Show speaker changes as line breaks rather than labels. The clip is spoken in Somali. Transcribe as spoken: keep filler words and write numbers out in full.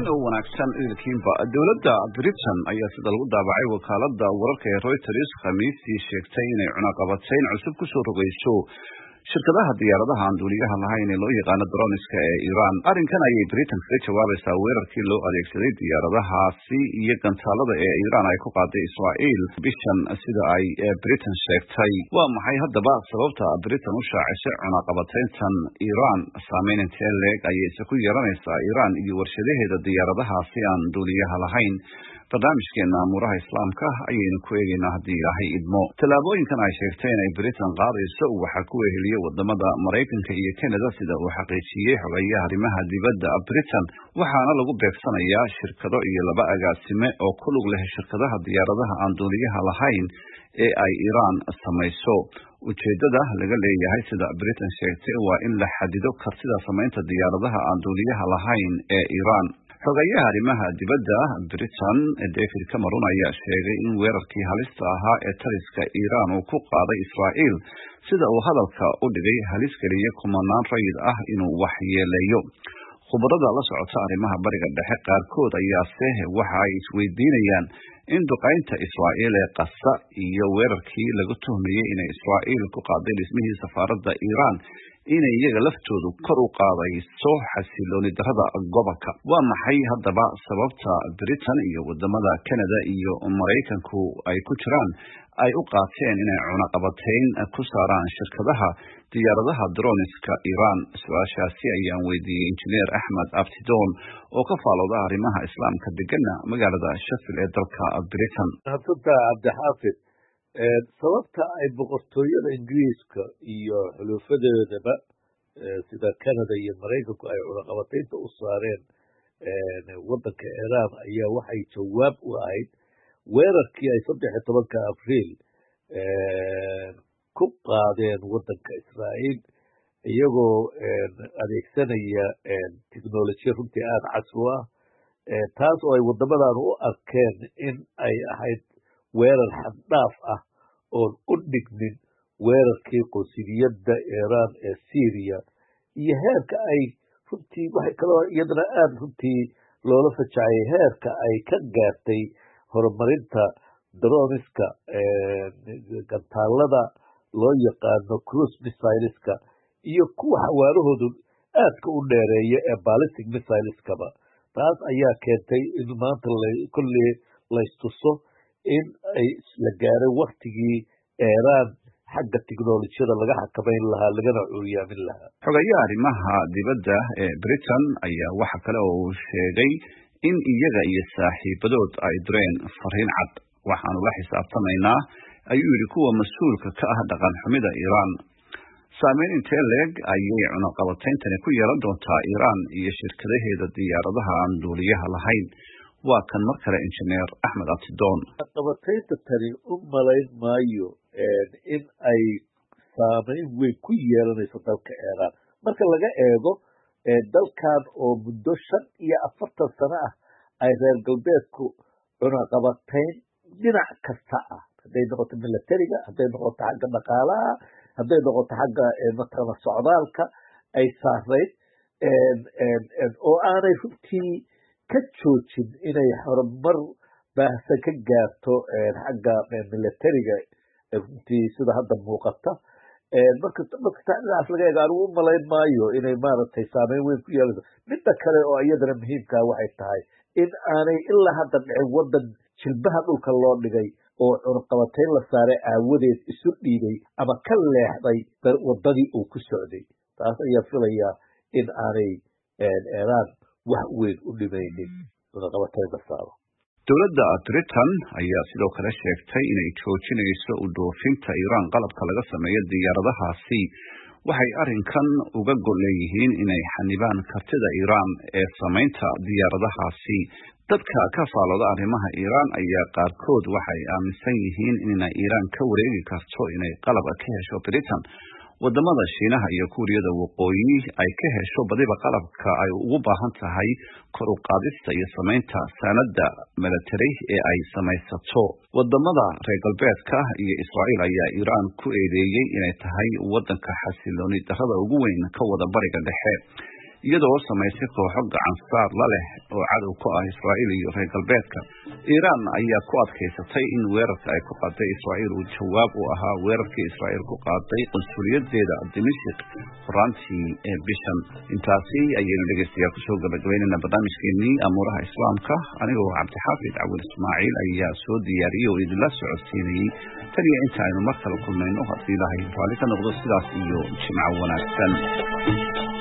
wacan oo wanaagsan idilkiinba dowladda Britain ayaa sida lagu daabacay wakaaladda wararka ee Reuters Khamiistii sheegtay inay cunaqabatayn cusub ku soo rogayso shirkadaha diyaaradaha aan duuliyaha lahayn ee loo yaqaan droniska ee Iran. Arrinkan ayay Britain kaga jawaabaysaa weerarkii loo adeegsaday diyaaradahaasi iyo gantaalada ee Iran ay ku qaaday Israel bishan sida ay Britain sheegtay. Waa maxay haddaba sababta Britain u shaacisay cunaqabatayntan Iran? Saameyn intee leeg ayay ku yeelanaysaa Iran iyo warshadaheeda diyaaradahaasi aan duuliyaha lahayn? barnaamijkeena amuuraha islaamka ayaynu ku eegaynaa haddii ilaahay idmo. Tallaabooyinkan ay sheegtay inay Britain qaadayso waxaa ku weheliyay wadamada Maraykanka iyo Canada sida uu xaqiijiyey xogayaha arrimaha dibadda Britain, waxaana lagu beegsanayaa shirkado iyo laba agaasime oo ku lug leh shirkadaha diyaaradaha aan duuliyaha lahayn ee ay Iran samayso. Ujeedada laga leeyahay sida Britain sheegtay waa in la xadido kartida samaynta diyaaradaha aan duuliyaha lahayn ee Iran. xogayaha arrimaha dibadda Britain David Cameron ayaa sheegay in weerarkii halista ahaa ee taliska Iran uu ku qaaday Israel sida uu hadalka u dhigay halis geliya kumanaan rayid ah inuu waxyeeleeyo. Khubarada la socota arrimaha bariga dhexe qaarkood ayaa se waxa ay isweydiinayaan in duqaynta Israel ee Qasa iyo weerarkii lagu tuhmayay inay Israel ku qaaday dhismihii safaaradda Iran inay iyaga laftoodu kor u qaadayso xasilooni darrada gobolka. Waa maxay haddaba sababta Britain iyo wadamada Canada iyo Maraykanku ay ku jiraan ay u qaateen inay cunaqabatayn ku saaraan shirkadaha diyaaradaha droniska Iran? Su-aashaasi ayaan weydiiyey injineer Axmed Abtidoon oo ka faalooda arrimaha islaamka degana magaalada Sheffield ee dalka Britain.
Hadda Cabdixaafid, sababta ay boqortooyada Ingiriiska iyo xulufadeedaba sida Canada iyo Maraykanku ay cunaqabataynta u saareen wadanka Iran ayaa waxay jawaab u ahayd weerarkii ay saddex iyo tobanka Abriil ku qaadeen wadanka Israel iyagoo adeegsanaya tiknolojiyad runtii aada casri u ah, taas oo ay wadamadan u arkeen in ay ahayd weerar xaddhaaf ah oon u dhigmin weerarkii qunsuliyadda Iran ee Syria iyo heerka ay runtii waxay kaloo iyadana aada runtii loola fajacay heerka ay ka gaartay horumarinta droniska gantaalada loo yaqaano cruise missileska iyo kuwa xawaarahoodu aadka u dheereeya ee ballistic missileskaba. taas ayaa keentay in maanta kolley laystuso in ay la gaaray waktigii Iran xagga tiknolojiyada laga xakamayn lahaa lagana curyaamin lahaa.
xogayaha arrimaha dibadda ee Britain ayaa waxa kale oo uu sheegay in iyaga iyo saaxiibadood ay direen fariin cad. waxaanu la xisaabtamaynaa ayuu yidhi kuwa mas-uulka ka ah dhaqan xumida Iran. saameyn intee leeg ayay cunaqabatayntani ku yeelan doontaa Iran iyo shirkadaheeda diyaaradaha aan duuliyaha lahayn? waa kan mar kale injineer Axmed Abtidoon.
cunaqabataynta tani u malayn maayo in ay saameyn weyn ku yeelanayso dalka Iran marka laga eego dalkan oo muddo shan iyo afartan sano ah ay reer galbeedku cunaqabatayn dhinac kasta ah, hadday noqoto militariga, hadday noqoto xagga dhaqaalaha, hadday noqoto xagga matala socdaalka ay saarayd oo aanay runtii ka joojin inay horumar baahsan ka gaarto xagga militariga runtii sida hadda muuqata. marka marka dhinacaas laga eego anigu u malayn maayo inay maaragtay saameyn weyn ku yeelanayso. midda kale oo iyadana muhiimkaa waxay tahay in aanay ilaa hadda dhicin wadan jilbaha dhulka loo dhigay oo cunaqabatayn la saaray aawadeed isu dhiibay ama ka leexday wadadii uu ku socday. taas ayaa filayaa in aanay Iran wax weyn u dhimaynin cunaqabatayn la saaro.
dowladda Britain ayaa sidoo kale sheegtay inay joojinayso u dhoofinta Iran qalabka laga sameeyo diyaaradahaasi. waxay arrinkan uga gol leeyihiin inay xanibaan kartida Iran ee samaynta diyaaradahaasi. dadka ka faalooda arrimaha Iran ayaa qaarkood waxay aaminsan yihiin inay Iran ka wareegi karto inay qalab ka hesho Britain. wadamada Shiinaha iyo Kuuriyada Waqooyi ay ka hesho badiba qalabka ay ugu baahan tahay kor u qaadista iyo samaynta sanadda military ee ay samaysato. wadamada reer galbeedka iyo Israel ayaa Iran ku eedeeyay inay tahay wadanka xasilooni darrada ugu weyn ka wada bariga dhexe. iyadoo samaysay kooxo gacan saar la leh oo cadow ku ah Israa'iil iyo reer galbeedka. Iiraan ayaa ku adkaysatay in weerarka ay ku qaaday Israa'iil uu jawaab u ahaa weerarkii Israa'iil ku qaaday qunsuliyadeeda Dimashq horaantii ee bishan. Intaasi ayaynu dhegeystayaal kusoo gabagabeynayna barnaamijkeenii amuuraha islaamka. Anigoo Cabdixaafid Cawil Ismaaciil ayaa soo diyaariyey oo idinla socodsiinayay tan iyo inta aynu mar kale kulmayno haddii Ilaahay raalli ka noqdo. Sidaas iyo jimco wanaagsan.